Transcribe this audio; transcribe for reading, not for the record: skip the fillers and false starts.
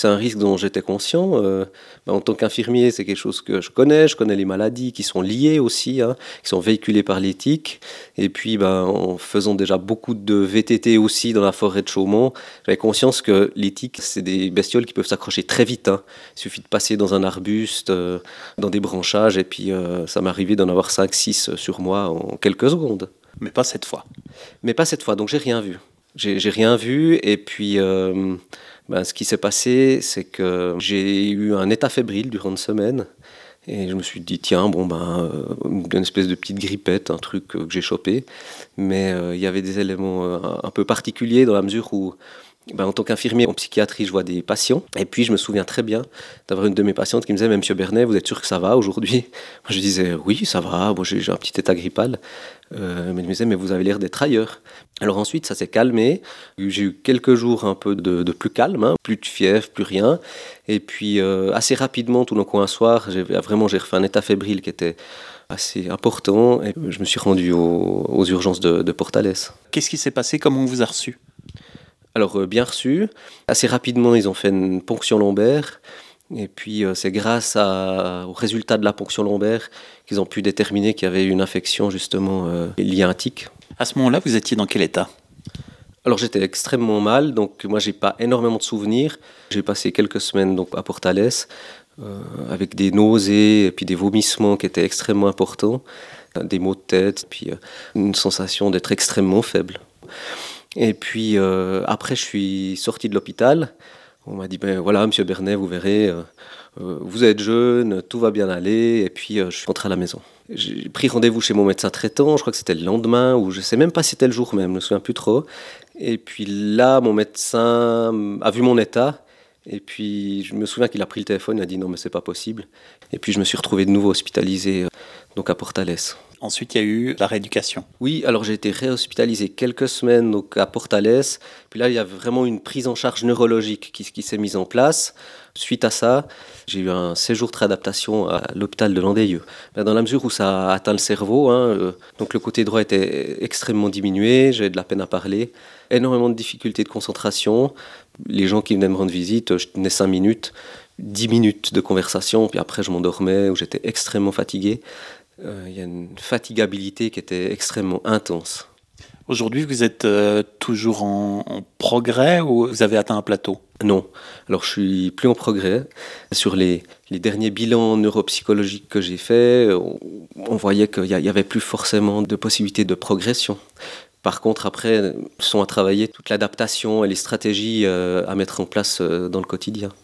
c'est un risque dont j'étais conscient. En tant qu'infirmier, c'est quelque chose que je connais les maladies qui sont liées aussi, hein, qui sont véhiculées par l'éthique. Et puis, en faisant déjà beaucoup de VTT aussi dans la forêt de Chaumont, j'avais conscience que l'éthique, c'est des bestioles qui peuvent s'accrocher très vite, hein. Il suffit de passer dans un arbuste, dans des branchages, et puis ça m'arrivait d'en avoir 5-6 sur moi en quelques secondes. Mais pas cette fois. Mais pas cette fois, donc j'ai rien vu. J'ai rien vu, et puis ce qui s'est passé, c'est que j'ai eu un état fébrile durant une semaine, et je me suis dit, tiens, une espèce de petite grippette, un truc que j'ai chopé, mais il y avait des éléments un peu particuliers dans la mesure où, en tant qu'infirmier en psychiatrie, je vois des patients, et puis je me souviens très bien d'avoir une de mes patientes qui me disait, mais Monsieur Bernet, vous êtes sûr que ça va aujourd'hui? Moi, je disais, oui, ça va, moi, j'ai un petit état grippal. Mais elle me disait, mais vous avez l'air d'être ailleurs. Alors ensuite, ça s'est calmé. J'ai eu quelques jours un peu de plus calme, hein, plus de fièvre, plus rien. Et puis assez rapidement, tout d'un coup un soir, j'ai refait un état fébrile qui était assez important. Et je me suis rendu aux urgences de Portales. Qu'est-ce qui s'est passé? Comment on vous a reçu? Alors bien reçu. Assez rapidement, ils ont fait une ponction lombaire. Et puis c'est grâce au résultat de la ponction lombaire qu'ils ont pu déterminer qu'il y avait une infection justement liée à un tic. À ce moment-là, vous étiez dans quel état? Alors j'étais extrêmement mal, donc moi j'ai pas énormément de souvenirs. J'ai passé quelques semaines donc à Portales avec des nausées et puis des vomissements qui étaient extrêmement importants, des maux de tête, puis une sensation d'être extrêmement faible. Et puis après je suis sorti de l'hôpital. On m'a dit, voilà, Monsieur Bernet, vous verrez, vous êtes jeune, tout va bien aller. Et puis, je suis rentré à la maison. J'ai pris rendez-vous chez mon médecin traitant, je crois que c'était le lendemain, ou je ne sais même pas si c'était le jour même, je ne me souviens plus trop. Et puis là, mon médecin a vu mon état. Et puis, je me souviens qu'il a pris le téléphone, il a dit, non, mais c'est pas possible. Et puis, je me suis retrouvé de nouveau hospitalisé donc à Portales. Ensuite, il y a eu la rééducation. Oui, alors j'ai été réhospitalisé quelques semaines donc, à Portales. Puis là, il y a vraiment une prise en charge neurologique qui s'est mise en place. Suite à ça, j'ai eu un séjour de réadaptation à l'hôpital de Landelieu. Dans la mesure où ça a atteint le cerveau, donc le côté droit était extrêmement diminué, j'avais de la peine à parler, énormément de difficultés de concentration. Les gens qui venaient me rendre visite, je tenais 5 minutes, 10 minutes de conversation, puis après je m'endormais ou j'étais extrêmement fatigué. Il y a une fatigabilité qui était extrêmement intense. Aujourd'hui, vous êtes toujours en progrès ou vous avez atteint un plateau? Non, alors je suis plus en progrès. Sur les derniers bilans neuropsychologiques que j'ai faits, on voyait qu'il n'y avait plus forcément de possibilité de progression. Par contre, après, sont à travailler toute l'adaptation et les stratégies à mettre en place dans le quotidien.